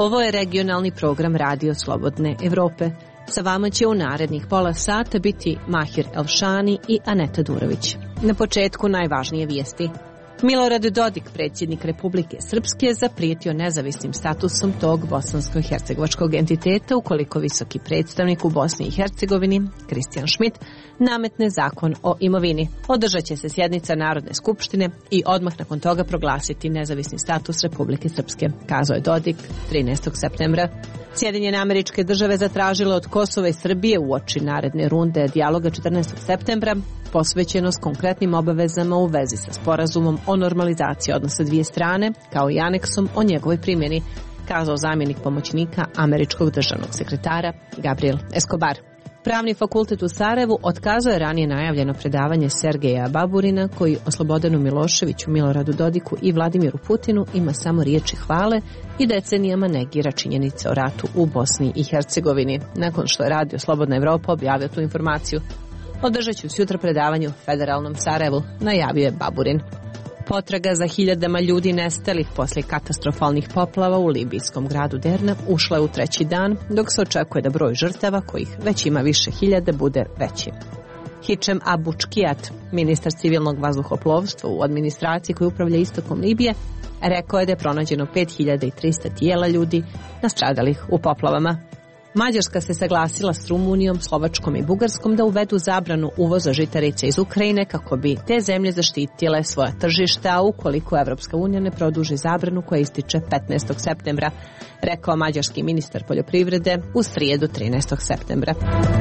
Ovo je regionalni program Radio Slobodne Evrope. Sa vama će u narednih pola sata biti Mahir Elšani i Aneta Durović. Na početku najvažnije vijesti. Milorad Dodik, predsjednik Republike Srpske, zaprijetio nezavisnim statusom tog bosansko-hercegovačkog entiteta ukoliko visoki predstavnik u Bosni i Hercegovini, Kristijan Šmit, nametne zakon o imovini. Održat će se sjednica Narodne skupštine i odmah nakon toga proglasiti nezavisni status Republike Srpske, kazao je Dodik 13. septembra. Sjedinjene Američke Države zatražile od Kosova i Srbije uoči naredne runde dijaloga 14. septembra posvećeno s konkretnim obavezama u vezi sa sporazumom o normalizaciji odnosa dvije strane, kao i aneksom o njegovoj primjeni, kazao zamjenik pomoćnika američkog državnog sekretara Gabriel Escobar. Pravni fakultet u Sarajevu otkazao je ranije najavljeno predavanje Sergeja Baburina, koji o Slobodanu Miloševiću, Miloradu Dodiku i Vladimiru Putinu ima samo riječi hvale i decenijama negira činjenice o ratu u Bosni i Hercegovini. Nakon što je Radio Slobodna Evropa objavio tu informaciju, održat će sutra predavanje u federalnom Sarajevu, najavio je Baburin. Potraga za hiljadama ljudi nestalih poslije katastrofalnih poplava u libijskom gradu Derna ušla je u treći dan, dok se očekuje da broj žrtava, kojih već ima više hiljada, bude veći. Hičem Abučkijat, ministar civilnog vazduhoplovstva u administraciji koji upravlja istokom Libije, rekao je da je pronađeno 5300 tijela ljudi nastradalih u poplavama. Mađarska se saglasila s Rumunijom, Slovačkom i Bugarskom da uvedu zabranu uvoza žitarica iz Ukrajine kako bi te zemlje zaštitile svoja tržišta ukoliko Evropska unija ne produži zabranu koja ističe 15. septembra, rekao mađarski ministar poljoprivrede u srijedu 13. septembra.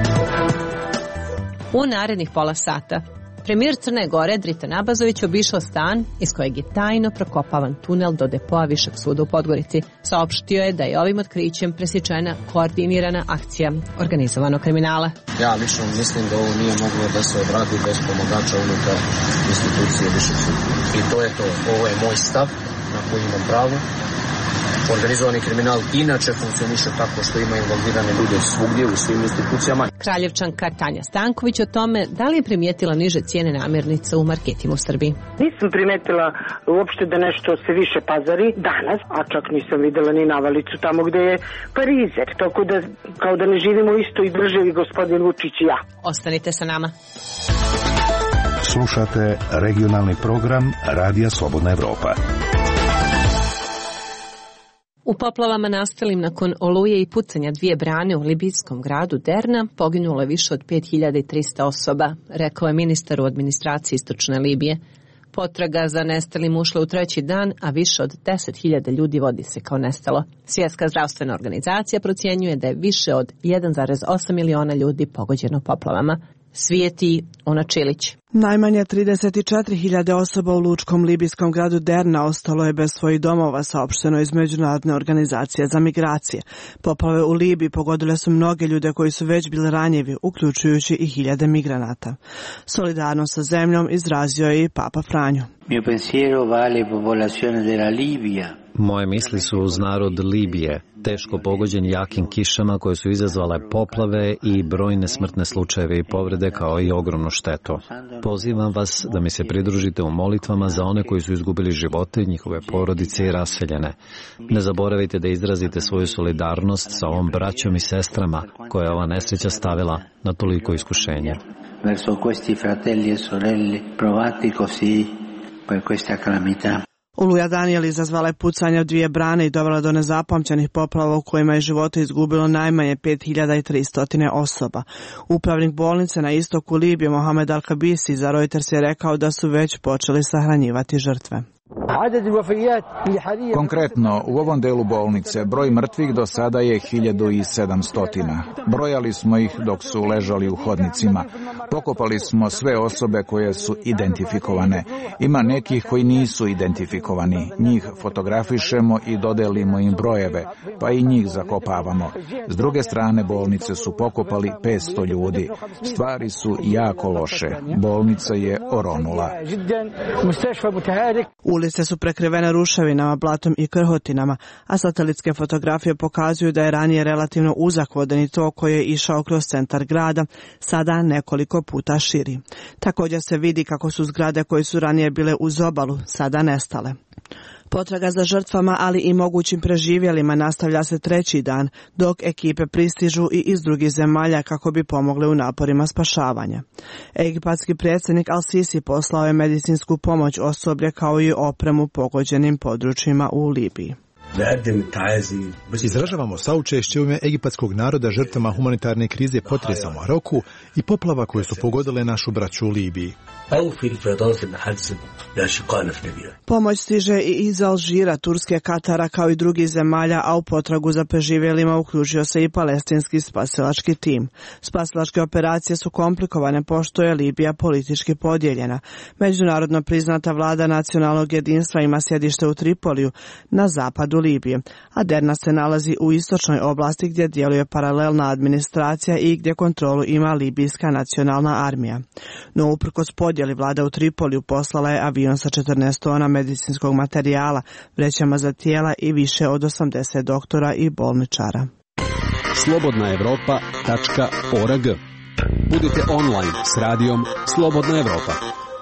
U narednih pola sata premijer Crne Gore Dritan Abazović obišao stan iz kojeg je tajno prokopavan tunel do depoa Višeg suda u Podgorici. Saopštio je da je ovim otkrićem presječena koordinirana akcija organizovanog kriminala. Ja lično mislim da ovo nije moglo da se odradi bez pomagača unutar institucije Višeg suda. I to je to. Ovo je moj stav na koji imam pravo. Organizovani kriminal inače funkcioniše tako što ima involvirane ljude svugdje u svim institucijama. Kraljevčanka Tanja Stanković o tome da li je primijetila niže cijene namirnica u marketima u Srbiji. Nisam primetila uopšte da nešto se više pazari danas, a čak nisam videla ni navalicu tamo gde je Parizer. Tako da kao da ne živimo u istoj državi gospodin Vučić i ja. Ostanite sa nama. Slušate regionalni program Radija Slobodna Evropa. U poplavama nastalim nakon oluje i pucanja dvije brane u libijskom gradu Derna poginulo je više od 5300 osoba, rekao je ministar u administraciji istočne Libije. Potraga za nestalim ušla u treći dan, a više od 10.000 ljudi vodi se kao nestalo. Svjetska zdravstvena organizacija procjenjuje da je više od 1,8 miliona ljudi pogođeno poplavama. Svijeti Ona Čilić. Najmanje 34.000 osoba u lučkom libijskom gradu Derna ostalo je bez svojih domova, saopšteno iz Međunarodne organizacije za migracije. Poplave u Libiji pogodile su mnoge ljude koji su već bili ranjivi, uključujući i hiljade migranata. Solidarnost sa zemljom izrazio je i Papa Franjo. Mio pensiero va alle popolazioni della Libia. Moje misli su uz narod Libije, teško pogođen jakim kišama koje su izazvale poplave i brojne smrtne slučajeve i povrede kao i ogromnu štetu. Pozivam vas da mi se pridružite u molitvama za one koji su izgubili živote, njihove porodice i raseljene. Ne zaboravite da izrazite svoju solidarnost sa ovom braćom i sestrama koje je ova nesreća stavila na toliko iskušenja. Verso questi fratelli e sorelle provati così per questa calamità. Oluja Daniel izazvala je pucanje u dvije brane i dovela do nezapamćenih poplava u kojima je živote izgubilo najmanje 5300 osoba. Upravnik bolnice na istoku Libije Mohamed Al-Kabisi za Reuters je rekao da su već počeli sahranjivati žrtve. Konkretno, u ovom delu bolnice broj mrtvih do sada je 1700. Brojali smo ih dok su ležali u hodnicima. Pokopali smo sve osobe koje su identifikovane. Ima nekih koji nisu identifikovani. Njih fotografišemo i dodelimo im brojeve, pa i njih zakopavamo. S druge strane bolnice su pokopali 500 ljudi. Stvari su jako loše. Bolnica je oronula. Ulice su prekrivene ruševinama, blatom i krhotinama, a satelitske fotografije pokazuju da je ranije relativno uzak vodeni tok koji je išao kroz centar grada, sada nekoliko puta širi. Također se vidi kako su zgrade koje su ranije bile uz obalu sada nestale. Potraga za žrtvama, ali i mogućim preživjelima nastavlja se treći dan, dok ekipe pristižu i iz drugih zemalja kako bi pomogle u naporima spašavanja. Egipatski predsjednik Al-Sisi poslao je medicinsku pomoć osoblje kao i opremu pogođenim područjima u Libiji. Izražavamo saučešće u ime egipatskog naroda žrtvama humanitarne krize potresa u Maroku i poplava koje su pogodile našu braću u Libiji. Pomoć stiže i iz Alžira, Turske, Katara kao i drugih zemalja, a u potragu za preživjelima uključio se i palestinski spasilački tim. Spasilačke operacije su komplikovane pošto je Libija politički podijeljena. Međunarodno priznata vlada nacionalnog jedinstva ima sjedište u Tripoliju na zapadu Libije, a Derna se nalazi u istočnoj oblasti gdje djeluje paralelna administracija i gdje kontrolu ima libijska nacionalna armija. No uprkos podjeli vlada u Tripoliju poslala je avion sa 14 tona medicinskog materijala, vrećama za tijela i više od 80 doktora i bolničara. Slobodnaevropa.org. Budite online s radijom Slobodna Evropa.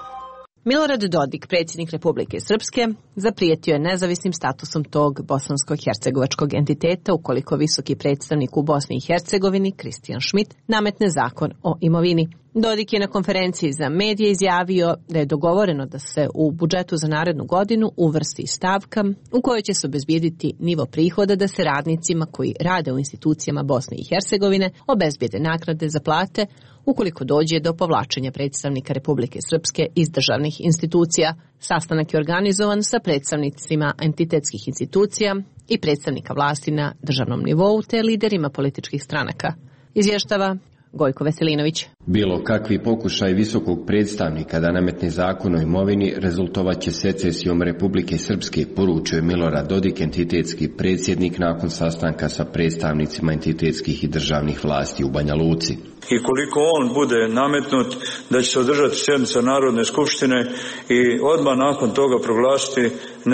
Milorad Dodik, predsjednik Republike Srpske, zaprijetio je nezavisnim statusom tog bosansko-hercegovačkog entiteta ukoliko visoki predstavnik u Bosni i Hercegovini, Kristijan Šmit, nametne zakon o imovini. Dodik je na konferenciji za medije izjavio da je dogovoreno da se u budžetu za narednu godinu uvrsti stavka u kojoj će se obezbijediti nivo prihoda da se radnicima koji rade u institucijama Bosne i Hercegovine obezbijede naknade za plate ukoliko dođe do povlačenja predstavnika Republike Srpske iz državnih institucija. Sastanak je organizovan sa predstavnicima entitetskih institucija i predstavnika vlasti na državnom nivou te liderima političkih stranaka. Izvještava Gojko Veselinović. Bilo kakvi pokušaj visokog predstavnika da nametne zakon o imovini rezultovat će secesijom Republike Srpske, poručio je Milorad Dodik, entitetski predsjednik, nakon sastanka sa predstavnicima entitetskih i državnih vlasti u Banja Luci. I koliko on bude nametnut, da će se održati sjednica Narodne skupštine i odmah nakon toga proglasiti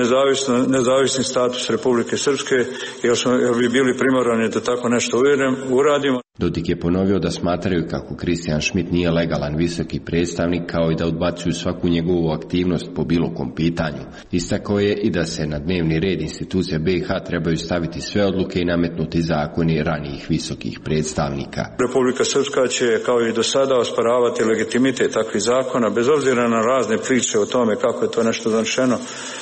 nezavisni status Republike Srpske, jer bi bili primorani da tako nešto uradimo. Dodik je ponovio da smatraju kako Kristijan Šmit nije legalan visoki predstavnik, kao i da odbacuju svaku njegovu aktivnost po bilo kom pitanju. Istakao je i da se na dnevni red institucija BiH trebaju staviti sve odluke i nametnuti zakoni ranijih visokih predstavnika. Republika Srpska će, kao i do sada, osporavati legitimitet takvih zakona, bez obzira na razne priče o tome kako je to nešto donešeno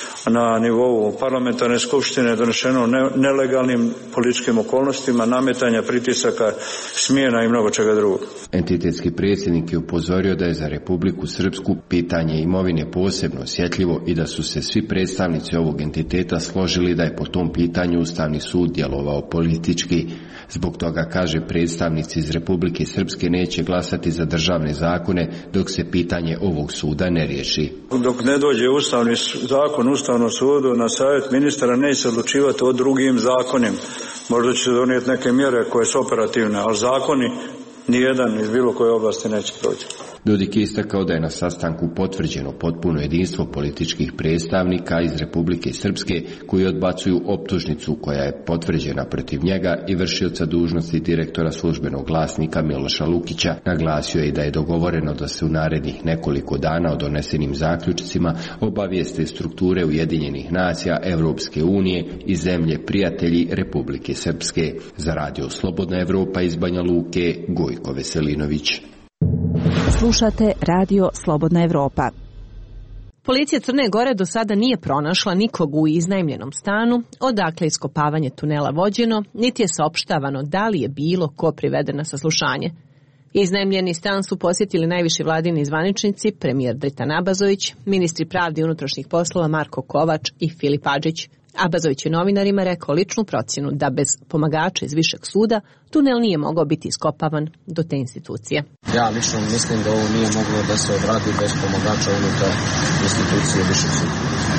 na nivou parlamentarne skupštine, donešeno nelegalnim političkim okolnostima, nametanja, pritisaka, smjena i mnogo čega drugog. Entitetski predsjednik je upozorio da je za Republiku Srpsku pitanje imovine posebno osjetljivo i da su se svi predstavnici ovog entiteta složili da je po tom pitanju Ustavni sud djelovao politički. Zbog toga, kaže, predstavnici iz Republike Srpske neće glasati za državne zakone dok se pitanje ovog suda ne riješi. Dok ne dođe Ustavni zakon Ustavnom sudu na savjet ministara, neće se odlučivati o drugim zakonima. Možda će donijeti neke mjere koje su operativne, ali zakoni nijedan iz bilo koje oblasti neće proći. Dodik je istakao da je na sastanku potvrđeno potpuno jedinstvo političkih predstavnika iz Republike Srpske koji odbacuju optužnicu koja je potvrđena protiv njega i vršioca dužnosti direktora službenog glasnika Miloša Lukića. Naglasio je i da je dogovoreno da se u narednih nekoliko dana o donesenim zaključcima obavijeste strukture Ujedinjenih nacija, Evropske unije i zemlje prijatelji Republike Srpske. Za Radio Slobodna Evropa iz Banja Luke, Gojko Veselinović. Slušate Radio Slobodna Evropa. Policija Crne Gore do sada nije pronašla nikog u iznajmljenom stanu, odakle iskopavanje tunela vođeno, niti je saopštavano da li je bilo ko priveden na saslušanje. Iznajmljeni stan su posjetili najviši vladini zvaničnici, premijer Dritan Abazović, ministri pravde i unutrašnjih poslova Marko Kovač i Filip Adžić. Abazović je novinarima rekao ličnu procjenu da bez pomagača iz višeg suda tunel nije mogao biti iskopavan do te institucije. Ja lično mislim da ovo nije moglo da se odradi bez pomagača unutar institucije višeg suda.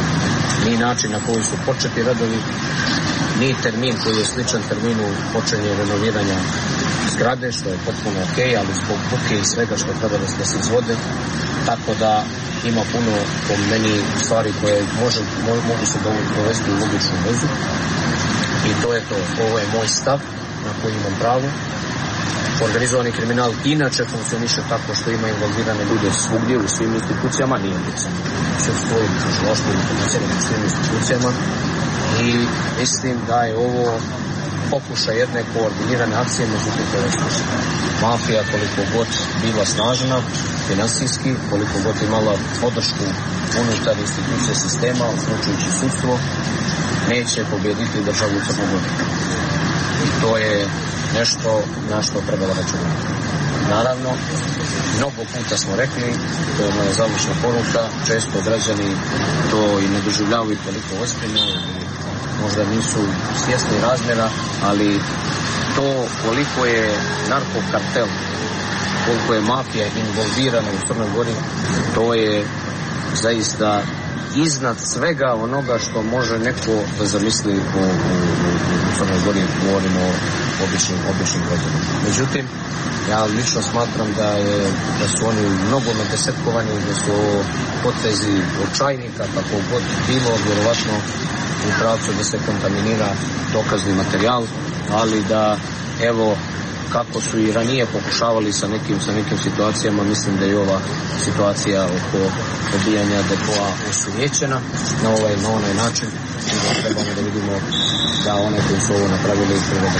Ni način na koji su početi radovi, ni termin koji je sličan terminu počinje renoviranja zgrade, što je potpuno ok, ali zbog buke i svega što treba da se izvode, tako da ima puno po meni stvari koje mogu se dovesti u logičnu vezu i to je to. Ovo je moj stav na koji imam pravo Organizovani kriminal inače funkcioniše tako što ima involvirane ljude svugdje u svim institucijama, nije samo sudstvo ili tužilaštvo ili policija, u svim institucijama, i mislim da je ovo pokušaj jedne koordinirane akcije, međutim to je uspješno. Mafija, koliko god bila snažna finansijski, koliko god imala podršku unutar institucije sistema, uključujući sudstvo, neće pobijediti državu Crnu Goru. I to je nešto na što treba računati. Naravno, mnogo puta smo rekli, to je moja završna poruka, često građani to i ne doživljavaju toliko ozbiljno, možda nisu svjesni razmjera, ali to koliko je narkokartel, koliko je mafija involvirana u Crnoj Gori, to je zaista iznad svega onoga što može neko da zamisli u Crnoj Gori, govorimo o običnim građanima. Međutim, ja lično smatram da su oni mnogo desetkovani, da su potezi očajnika, kako god bilo, vjerovatno u pravcu da se kontaminira dokazni materijal, ali da, evo, kako su i ranije pokušavali sa nekim situacijama, mislim da je ova situacija oko pobijanja depoa osujećena na ovaj ili na onaj način, i da trebamo da vidimo da one koji su ovo napravili treba.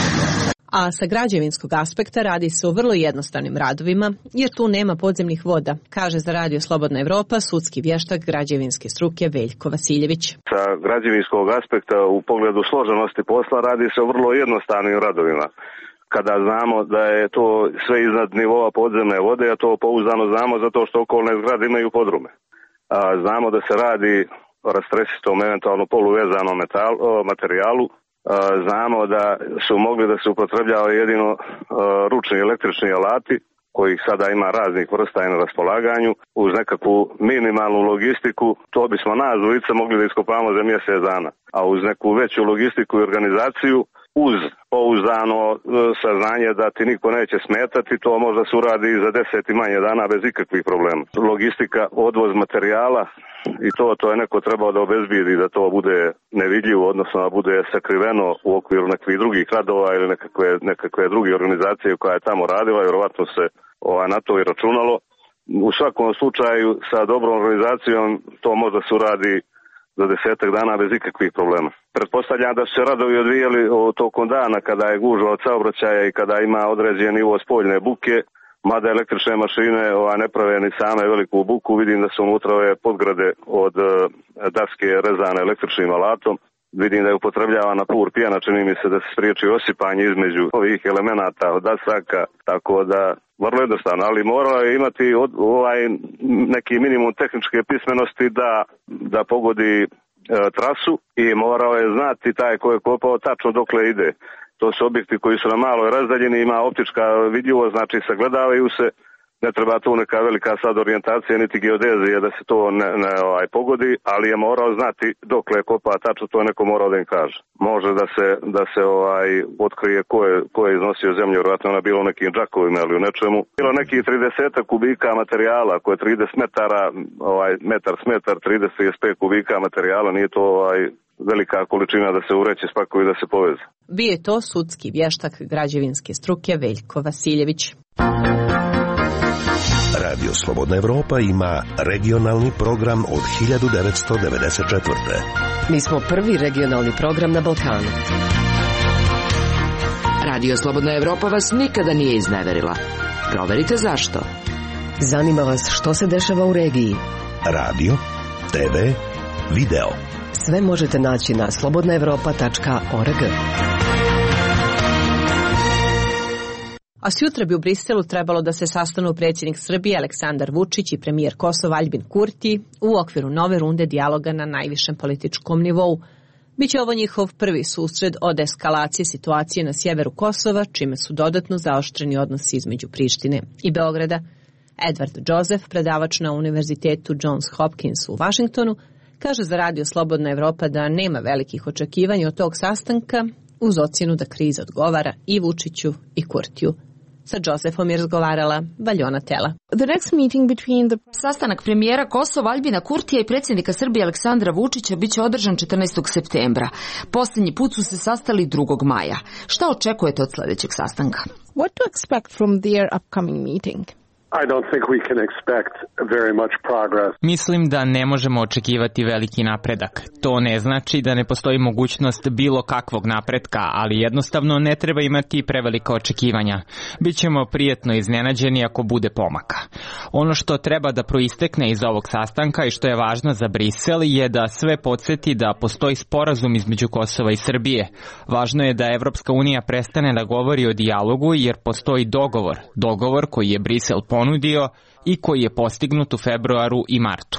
A sa građevinskog aspekta radi se o vrlo jednostavnim radovima, jer tu nema podzemnih voda, kaže za Radio Slobodna Evropa sudski vještak građevinske struke Veljko Vasiljević. Sa građevinskog aspekta u pogledu složenosti posla radi se o vrlo jednostavnim radovima. Kada znamo da je to sve iznad nivoa podzemne vode, a to pouzdano znamo zato što okolne zgrade imaju podrume. Znamo da se radi o rastresitom, eventualno poluvezanom materijalu. Znamo da su mogli da se upotrebljavaju jedino ručni električni alati, kojih sada ima raznih vrsta i na raspolaganju, uz nekakvu minimalnu logistiku. To bismo nas dvojica mogli da iskopamo za mjesec dana. A uz neku veću logistiku i organizaciju, uz pouzdano saznanje da ti niko neće smetati, to možda se uradi za 10 i manje dana bez ikakvih problema. Logistika, odvoz materijala, i to je neko trebao da obezbijedi da to bude nevidljivo, odnosno da bude sakriveno u okviru nekih drugih radova ili nekakve druge organizacije koja je tamo radila, vjerovatno se na to i računalo. U svakom slučaju sa dobrom organizacijom to možda se uradi za 10 dana bez ikakvih problema. Pretpostavljam da su se radovi odvijali tokom dana kada je gužva od saobraćaja i kada ima određen nivo spoljne buke, mada električne mašine ne prave ni same veliku buku. Vidim da su unutra ove podgrade od daske rezane električnim alatom. Vidim da je upotrebljavana pur pjena, čini mi se da se spriječi osipanje između ovih elemenata od dasaka, tako da vrlo jednostavno, ali morao je imati neki minimum tehničke pismenosti da pogodi trasu i morao je znati taj ko je kopao tačno dokle ide. To su objekti koji su na maloj razdaljini, ima optička vidljivost, znači sagledavaju se, ne treba tu neka velika sad orijentacija niti geodezija da se to ne pogodi, ali je morao znati dokle je kopa tačno, to je neko morao da im kaže. Može da se otkrije ko je iznosio zemlju, vjerojatno ona bilo u nekim džakovima ili u nečemu. Bilo nekih 30 kubika materijala, ako je 30 metara, metar 30-35 kubika materijala, nije to velika količina da se ureći spakuju i da se poveze. Bio je to sudski vještak građevinske struke Veljko Vasiljević. Radio Slobodna Evropa ima regionalni program od 1994. Mi smo prvi regionalni program na Balkanu. Radio Slobodna Evropa vas nikada nije izneverila. Proverite zašto. Zanima vas što se dešava u regiji. Radio, TV, video. Sve možete naći na slobodnaevropa.org. A sutra bi u Briselu trebalo da se sastanu predsjednik Srbije Aleksandar Vučić i premijer Kosova Aljbin Kurti u okviru nove runde dijaloga na najvišem političkom nivou. Biće ovo njihov prvi susret od eskalacije situacije na sjeveru Kosova, čime su dodatno zaoštreni odnosi između Prištine i Beograda. Edward Joseph, predavač na Univerzitetu Johns Hopkins u Vašingtonu, kaže za Radio Slobodna Evropa da nema velikih očekivanja od tog sastanka, uz ocjenu da kriza odgovara i Vučiću i Kurtiju. Sa Josefom je razgovarala Valjona Tela. Sastanak premijera Kosova Aljbina Kurtija i predsjednika Srbije Aleksandra Vučića biće održan 14. septembra. Posljednji put su se sastali 2. maja. Šta očekujete od sljedećeg sastanka? What to expect from their upcoming meeting? I don't think we can expect very much progress. Mislim da ne možemo očekivati veliki napredak. To ne znači da ne postoji mogućnost bilo kakvog napretka, ali jednostavno ne treba imati prevelika očekivanja. Bićemo prijetno iznenađeni ako bude pomaka. Ono što treba da proistekne iz ovog sastanka i što je važno za Brisel je da sve podsjeti da postoji sporazum između Kosova i Srbije. Važno je da Evropska unija prestane da govori o dijalogu jer postoji dogovor koji je Brisel ponudio i koji je postignut u februaru i martu.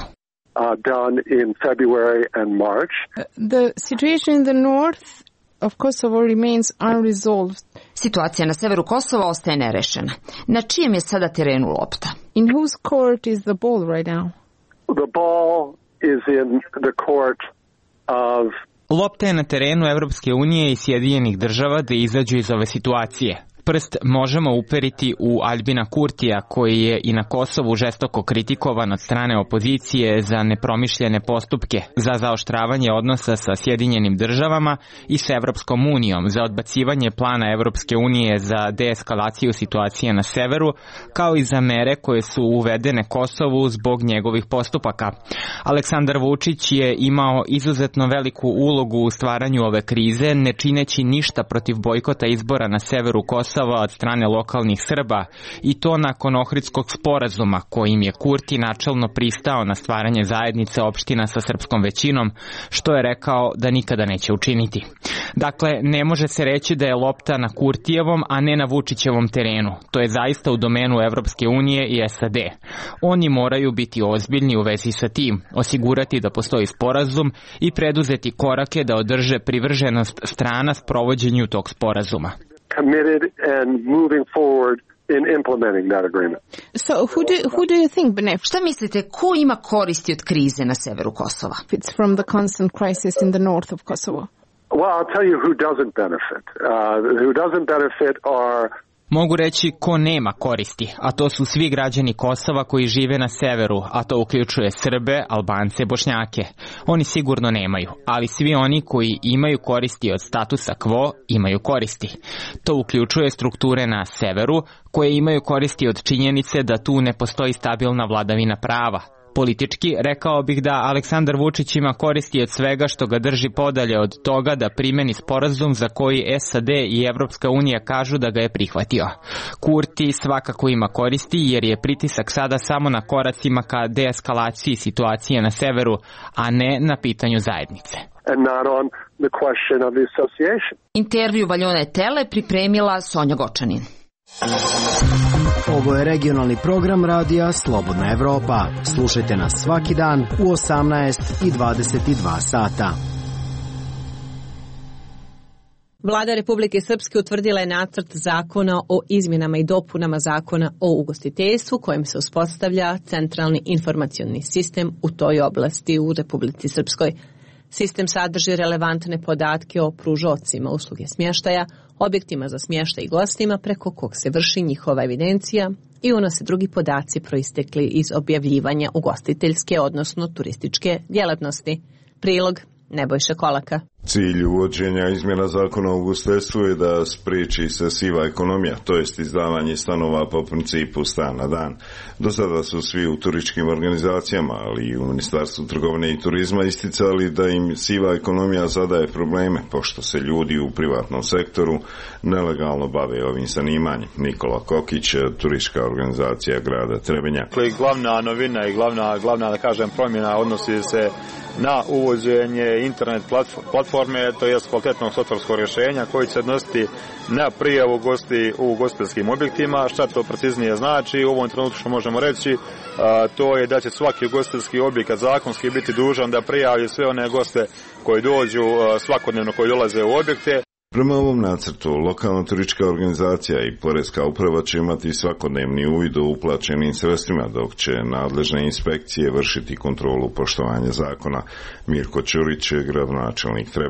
Done in February and March. The situation in the north of Kosovo remains unresolved. Situacija na severu Kosova ostaje nerešena. Na čijem je sada terenu lopta? In whose court is the ball right now? The ball is in the court of Lopta je na terenu Evropske unije i Sjedinjenih država da izađu iz ove situacije. Prst možemo uperiti u Aljbina Kurtija, koji je i na Kosovu žestoko kritikovan od strane opozicije za nepromišljene postupke, za zaoštravanje odnosa sa Sjedinjenim državama i sa Evropskom unijom, za odbacivanje plana Evropske unije za deeskalaciju situacije na severu, kao i za mere koje su uvedene Kosovu zbog njegovih postupaka. Aleksandar Vučić je imao izuzetno veliku ulogu u stvaranju ove krize, ne čineći ništa protiv bojkota izbora na severu Kosova od strane lokalnih Srba, i to nakon Ohridskog sporazuma kojim je Kurti načelno pristao na stvaranje zajednice opština sa srpskom većinom, što je rekao da nikada neće učiniti. Dakle, ne može se reći da je lopta na Kurtijevom, a ne na Vučićevom terenu. To je zaista u domenu Evropske unije i SAD. Oni moraju biti ozbiljni u vezi sa tim, osigurati da postoji sporazum i preduzeti korake da održe privrženost strana sprovođenju tog sporazuma. Committed and moving forward in implementing that agreement. So who do you think benefits? Šta mislite, ko ima koristi od krize na severu Kosova? It's from the constant crisis in the north of Kosovo. Well, I'll tell you who doesn't benefit. Who doesn't benefit are Mogu reći ko nema koristi, a to su svi građani Kosova koji žive na severu, a to uključuje Srbe, Albance, Bošnjake. Oni sigurno nemaju, ali svi oni koji imaju koristi od statusa quo imaju koristi. To uključuje strukture na severu koje imaju koristi od činjenice da tu ne postoji stabilna vladavina prava. Politički, rekao bih da Aleksandar Vučić ima koristi od svega što ga drži podalje od toga da primeni sporazum za koji SAD i Evropska unija kažu da ga je prihvatio. Kurti svakako ima koristi jer je pritisak sada samo na koracima ka deeskalaciji situacije na severu, a ne na pitanju zajednice. Intervju Valjone Tele pripremila Sonja Gočanin. Ovo je regionalni program radija Slobodna Evropa. Slušajte nas svaki dan u 18 i 22 sata. Vlada Republike Srpske utvrdila je nacrt zakona o izmjenama i dopunama zakona o ugostiteljstvu kojim se uspostavlja centralni informacioni sistem u toj oblasti u Republici Srpskoj. Sistem sadrži relevantne podatke o pružocima usluge smještaja, objektima za smještaj i gostima preko kog se vrši njihova evidencija i unose drugi podaci proistekli iz objavljivanja ugostiteljske, odnosno turističke djelatnosti. Prilog Nebojša Kolaka. Cilj uvođenja izmjena zakona o ugostiteljstvu je da spriječi se siva ekonomija, to jest izdavanje stanova po principu stan na dan. Do sada su svi u turističkim organizacijama, ali i u Ministarstvu trgovine i turizma isticali da im siva ekonomija zadaje probleme, pošto se ljudi u privatnom sektoru nelegalno bave ovim zanimanjem. Nikola Kokić, turistička organizacija grada Trebinja. Glavna novina i glavna da kažem promjena odnosi se na uvođenje internet platforme, to je kvalitetnog softverskog rješenja koji će se odnositi na prijavu gosti u ugostiteljskim objektima. Šta to preciznije znači? U ovom trenutku što možemo reći, to je da će svaki ugostiteljski objekat zakonski biti dužan da prijavi sve one goste koji dođu svakodnevno, koji dolaze u objekte. Prema ovom nacrtu, lokalna turistička organizacija i poreska uprava će imati svakodnevni uvid u uplaćenim sredstvima, dok će nadležne inspekcije vršiti kontrolu poštovanja zakona. Mirko Ćurić je gradonačelnik Trebinja.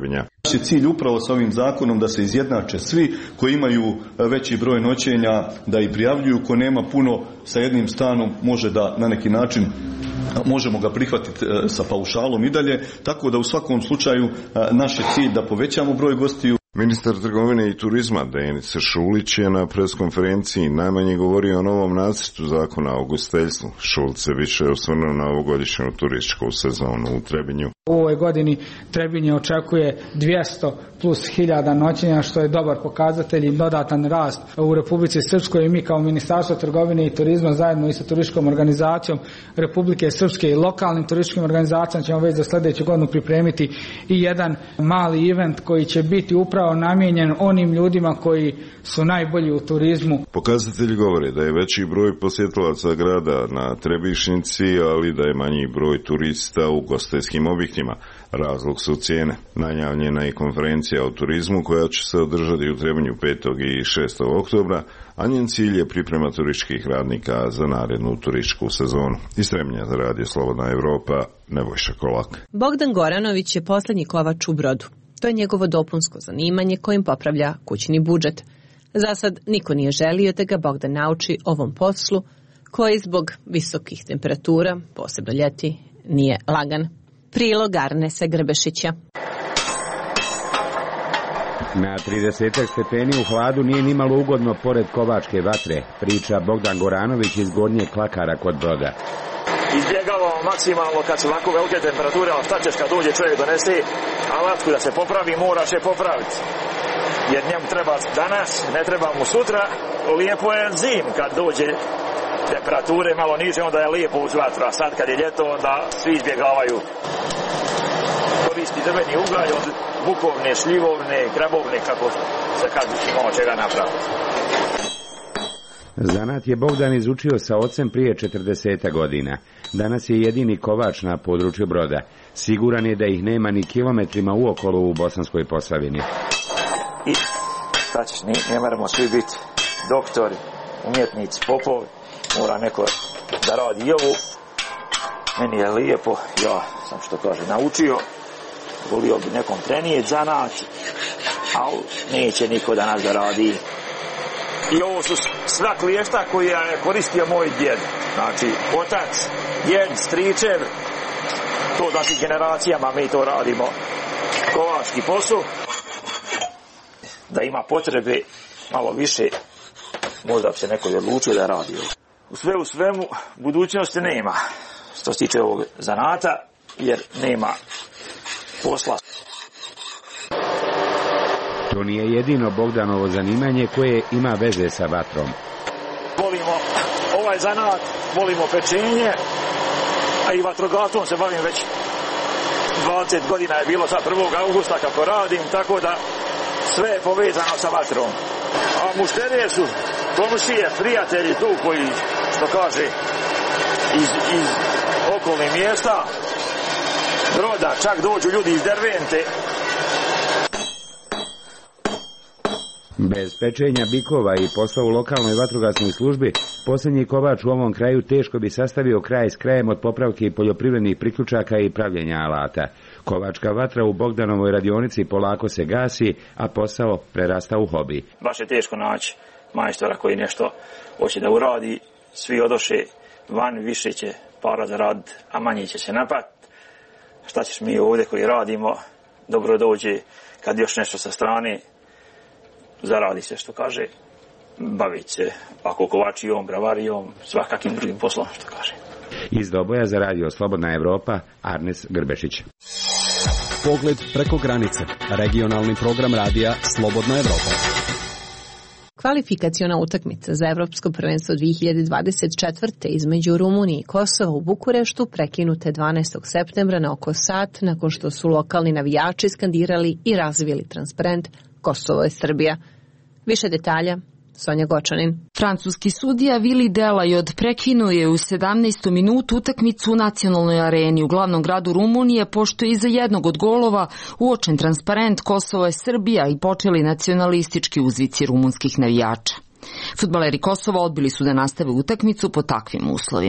Naš je cilj upravo sa ovim zakonom da se izjednače svi koji imaju veći broj noćenja, da i prijavljuju, ko nema puno sa jednim stanom može da na neki način možemo ga prihvatiti sa paušalom i dalje, tako da u svakom slučaju naš je cilj da povećamo broj gostiju. Ministar trgovine i turizma Denis Šulić je na preskonferenciji najmanje govorio o novom nacrtu zakona o ugostiteljstvu. Šulić se više osvrnuo na ovogodišnju turističku sezonu u Trebinju. U ovoj godini Trebinje očekuje 200 plus 1000 noćenja, što je dobar pokazatelj i dodatan rast u Republici Srpskoj, i mi kao Ministarstvo trgovine i turizma zajedno i sa turističkom organizacijom Republike Srpske i lokalnim turističkim organizacijama ćemo već za sljedeću godinu pripremiti i jedan mali event koji će biti upravo namijenjen onim ljudima koji su najbolji u turizmu. Pokazatelji govore da je veći broj posjetilaca grada na Trebišnici, ali da je manji broj turista u ugostiteljskim objektima. Razlog su cijene. Najavljena je konferencija o turizmu koja će se održati u Trebinju 5. i 6. oktobra, a njen cilj je priprema turističkih radnika za narednu turističku sezonu. Iz Trebinja za Radio Slobodna Evropa, Nebojša Kolak. Bogdan Goranović je posljednji kovač u Brodu. To je njegovo dopunsko zanimanje kojim popravlja kućni budžet. Za sad niko nije želio da ga Bogdan nauči ovom poslu, koji zbog visokih temperatura, posebno ljeti, nije lagan. Prilog Arnesa Grbešića. Na 30 stepeni u hladu nije nimalo ugodno pored kovačke vatre, priča Bogdan Goranović iz Gornjeg Klakara kod Broda. Izbjegavamo maksimalno kad su ovako velike temperature, ali šta ćeš kad dođe čovjek donese alatku da se popravi, moraš je popraviti. Jer njemu treba danas, ne treba mu sutra, lijepo je zim kad dođe temperature malo niže, onda je lijepo uz vatru, a sad kad je ljeto, onda svi izbjegavaju. Koristi drveni ugalj od bukovne, šljivovne, krabovne, kako se kad imamo čega napraviti. Zanat je Bogdan izučio sa ocem prije 40 godina. Danas je jedini kovač na području Broda. Siguran je da ih nema ni kilometrima uokolo u Bosanskoj Posavini. I šta ćeš, ne moramo svi biti doktori, umjetnici, popovi. Mora neko da radi i ovu. Meni je lijepo, ja sam što kaže naučio. Volio bi nekom prenijeti zanat, ali neće niko da nas da radi. I ovo su sva kliješta koje je koristio moj djed. Znači, otac, djed, stričev, to znači generacijama mi to radimo. Kovački posao, da ima potrebe malo više, možda bi se neko odlučio da radi. U svemu, budućnosti nema, što se tiče ovog zanata, jer nema posla. To nije jedino Bogdanovo zanimanje koje ima veze sa vatrom. Volimo ovaj zanat, volimo pečenje, a i vatrogatom se bavim već 20 godina je bilo sad 1. augusta kako radim, tako da sve je povezano sa vatrom. A mušterije su komšije, prijatelji tu koji, što kaže, iz okolnih mjesta, Broda, čak dođu ljudi iz Dervente. Bez pečenja bikova i posla u lokalnoj vatrogasnoj službi, posljednji kovač u ovom kraju teško bi sastavio kraj s krajem od popravke poljoprivrednih priključaka i pravljenja alata. Kovačka vatra u Bogdanovoj radionici polako se gasi, a posao prerasta u hobi. Baš je teško naći majstora koji nešto hoće da uradi, svi odoše van, više će para zaraditi, a manje će se napati. Šta ćeš mi ovdje koji radimo, dobro dođe kad još nešto sa strane, zaradi se, što kaže, baviti se ako kovačijom, bravarijom, svakakim drugim poslom, što kaže. Iz Doboja za Radio Slobodna Evropa, Arnes Grbešić. Pogled preko granice. Regionalni program radija Slobodna Evropa. Kvalifikaciona utakmica za Evropsko prvenstvo 2024. između Rumunije i Kosova u Bukureštu prekinute 12. septembra na oko sat nakon što su lokalni navijači skandirali i razvili transparent Kosovo je Srbija. Više detalja, Sonja Gočanin. Francuski sudija Vili Delajod prekinuo je u 17. minutu utakmicu u nacionalnoj areni u glavnom gradu Rumunije, pošto je iza jednog od golova uočen transparent Kosovo je Srbija i počeli nacionalistički uzvici rumunskih navijača. Fudbaleri Kosova odbili su da nastave utakmicu po takvim uslovima.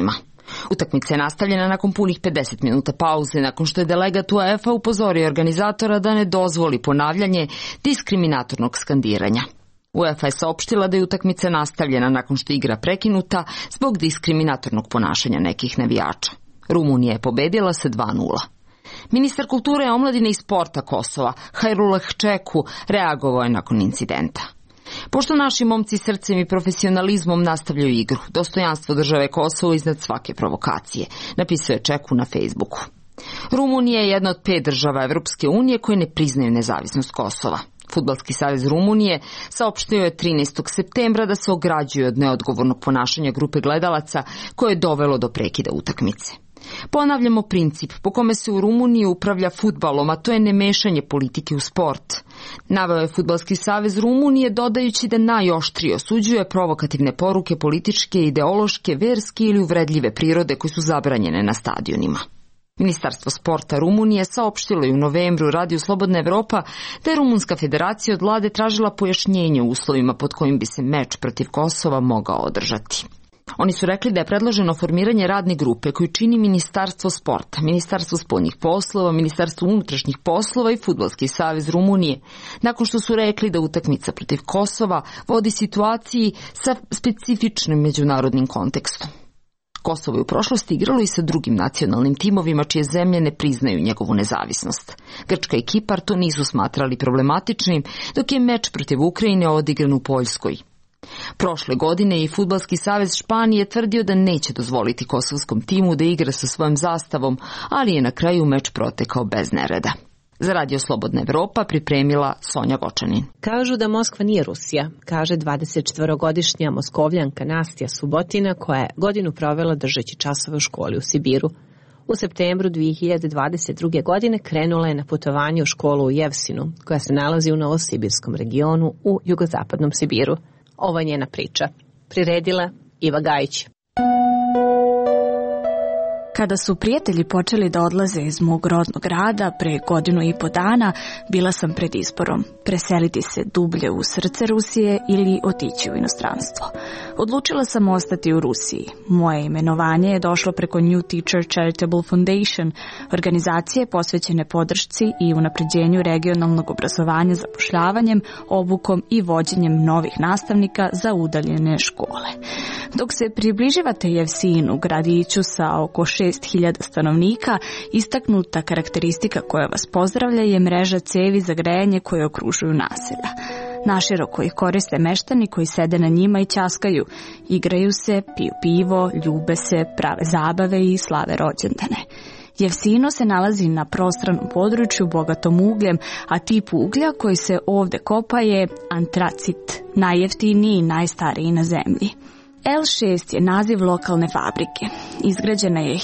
Utakmica je nastavljena nakon punih 50 minuta pauze, nakon što je delegat UEFA upozorio organizatora da ne dozvoli ponavljanje diskriminatornog skandiranja. UEFA je saopštila da je utakmica nastavljena nakon što je igra prekinuta zbog diskriminatornog ponašanja nekih navijača. Rumunija je pobedila sa 2:0. Ministar kulture, omladine i sporta Kosova, Hajrullah Čeku, reagovao je nakon incidenta. Pošto naši momci srcem i profesionalizmom nastavljaju igru, dostojanstvo države Kosovo iznad svake provokacije, napisao je Čeku na Facebooku. Rumunija je jedna od 5 država Evropske unije koje ne priznaju nezavisnost Kosova. Fudbalski savez Rumunije saopštio je 13. septembra da se ograđuje od neodgovornog ponašanja grupe gledalaca koje je dovelo do prekida utakmice. Ponavljamo princip po kome se u Rumuniji upravlja fudbalom, a to je nemešanje politike u sport. Naveo je Fudbalski savez Rumunije dodajući da najoštrije osuđuje provokativne poruke političke, ideološke, verske ili uvredljive prirode koje su zabranjene na stadionima. Ministarstvo sporta Rumunije saopštilo je u novembru Radiju Slobodna Evropa da je Rumunska federacija od vlade tražila pojašnjenje u uslovima pod kojim bi se meč protiv Kosova mogao održati. Oni su rekli da je predloženo formiranje radne grupe koju čini Ministarstvo sporta, Ministarstvo spoljnih poslova, Ministarstvo unutrašnjih poslova i Fudbalski savez Rumunije, nakon što su rekli da utakmica protiv Kosova vodi situaciji sa specifičnim međunarodnim kontekstom. Kosovo je u prošlosti igralo i sa drugim nacionalnim timovima čije zemlje ne priznaju njegovu nezavisnost. Grčka i Kipar to nisu smatrali problematičnim, dok je meč protiv Ukrajine odigran u Poljskoj. Prošle godine i Fudbalski savez Španije tvrdio da neće dozvoliti kosovskom timu da igra sa svojom zastavom, ali je na kraju meč protekao bez nereda. Za Radio Slobodna Evropa pripremila Sonja Gočanin. Kažu da Moskva nije Rusija, kaže 24-godišnja Moskovljanka Nastja Subotina, koja je godinu provela držeći časove u školi u Sibiru. U septembru 2022. godine krenula je na putovanje u školu u Jevsinu, koja se nalazi u Novosibirskom regionu u jugozapadnom Sibiru. Ovo je njena priča. Priredila Iva Gajić. Kada su prijatelji počeli da odlaze iz mog rodnog grada pre 1.5 godina, bila sam pred izborom. Preseliti se dublje u srce Rusije ili otići u inostranstvo. Odlučila sam ostati u Rusiji. Moje imenovanje je došlo preko New Teacher Charitable Foundation, organizacije posvećene podršci i unapređenju regionalnog obrazovanja zapošljavanjem, obukom i vođenjem novih nastavnika za udaljene škole. Dok se približavate Jevsinu, gradiću sa oko 6.000 stanovnika, istaknuta karakteristika koja vas pozdravlja je mreža cevi za grejanje koje okružuju naselja. Naširoko ih koriste meštani koji sede na njima i ćaskaju, igraju se, piju pivo, ljube se, prave zabave i slave rođendane. Jevsino se nalazi na prostranom području bogatom ugljem, a tip uglja koji se ovde kopa je antracit, najjeftiniji i najstariji na zemlji. L6 je naziv lokalne fabrike. Izgrađena je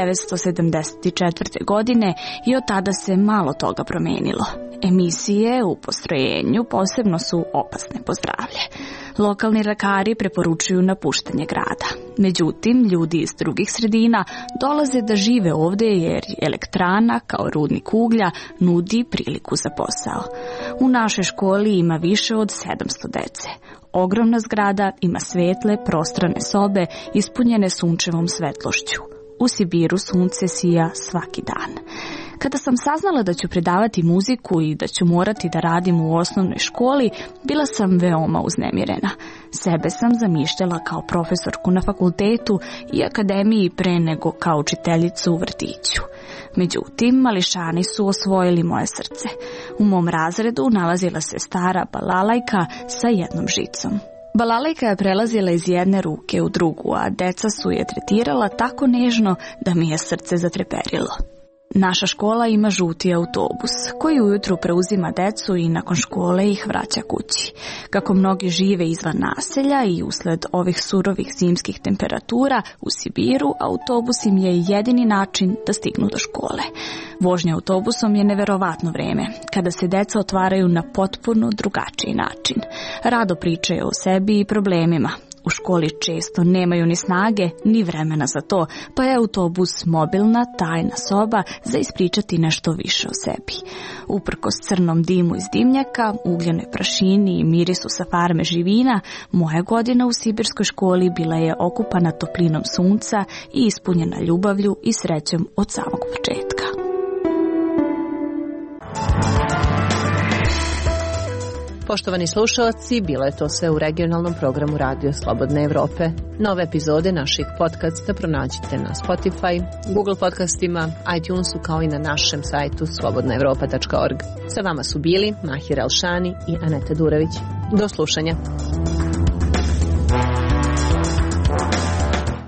1974. godine i od tada se malo toga promenilo. Emisije u postrojenju posebno su opasne po zdravlje. Lokalni lekari preporučuju napuštanje grada. Međutim, ljudi iz drugih sredina dolaze da žive ovde jer elektrana, kao rudnik uglja, nudi priliku za posao. U našoj školi ima više od 700 dece. Ogromna zgrada ima svetle, prostrane sobe ispunjene sunčevom svetlošću. U Sibiru sunce sija svaki dan. Kada sam saznala da ću predavati muziku i da ću morati da radim u osnovnoj školi, bila sam veoma uznemirena. Sebe sam zamišljala kao profesorku na fakultetu i akademiji pre nego kao učiteljicu u vrtiću. Međutim, mališani su osvojili moje srce. U mom razredu nalazila se stara balalajka sa jednom žicom. Balalajka je prelazila iz jedne ruke u drugu, a deca su je tretirala tako nežno da mi je srce zatreperilo. Naša škola ima žuti autobus koji ujutru preuzima decu i nakon škole ih vraća kući. Kako mnogi žive izvan naselja i usled ovih surovih zimskih temperatura u Sibiru, autobus im je jedini način da stignu do škole. Vožnja autobusom je neverovatno vreme, kada se deca otvaraju na potpuno drugačiji način. Rado pričaju o sebi i problemima. U školi često nemaju ni snage, ni vremena za to, pa je autobus mobilna, tajna soba za ispričati nešto više o sebi. Uprkos crnom dimu iz dimnjaka, ugljenoj prašini i mirisu sa farme živina, moja godina u sibirskoj školi bila je okupana toplinom sunca i ispunjena ljubavlju i srećom od samog početka. Poštovani slušalci, bilo je to sve u regionalnom programu Radio Slobodne Evrope. Nove epizode naših podcasta pronađite na Spotify, Google podcastima, iTunesu kao i na našem sajtu slobodnaevropa.org. Sa vama su bili Mahir Elšani i Aneta Durević. Do slušanja.